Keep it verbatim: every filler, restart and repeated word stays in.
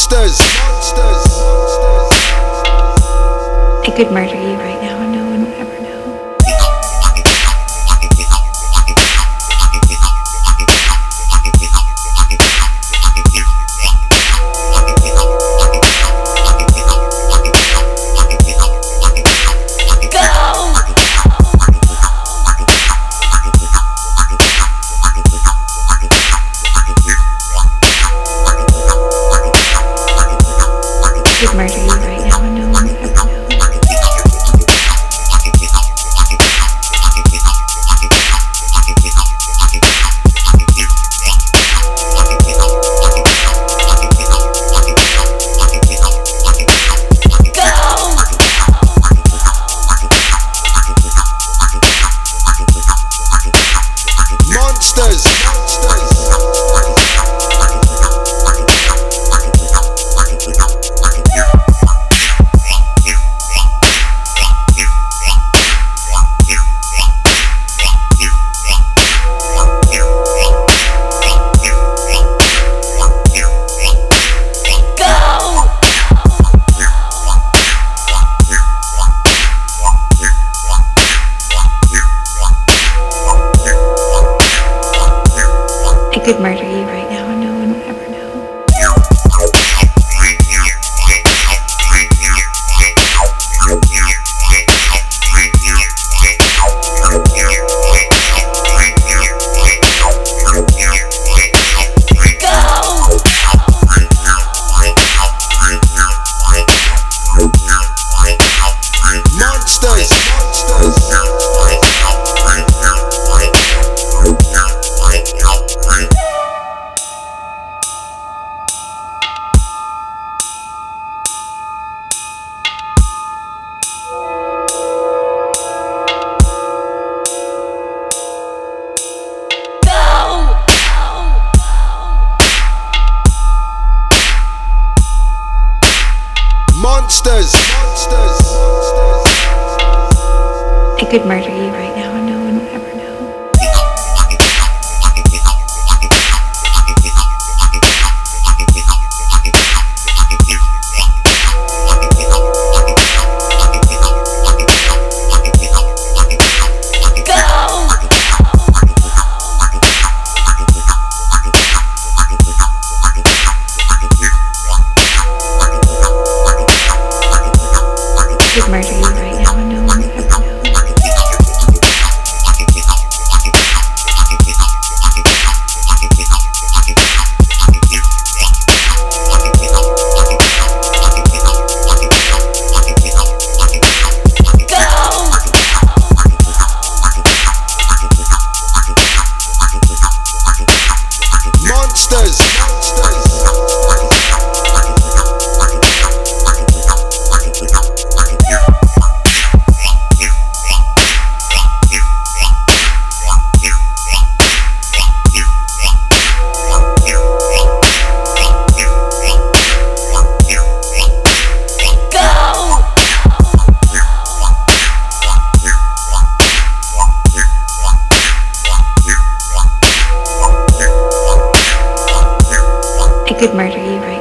Monsters. Monsters. I could murder you right now and no one would ever know. I could murder you right now and no one would ever know. Monsters. I could murder you right now and no one would ever know. Monsters. Monsters. Monsters. I could murder you right now and no one would ever know. I could murder you right now and no one would ever know. Monsters. I could murder you right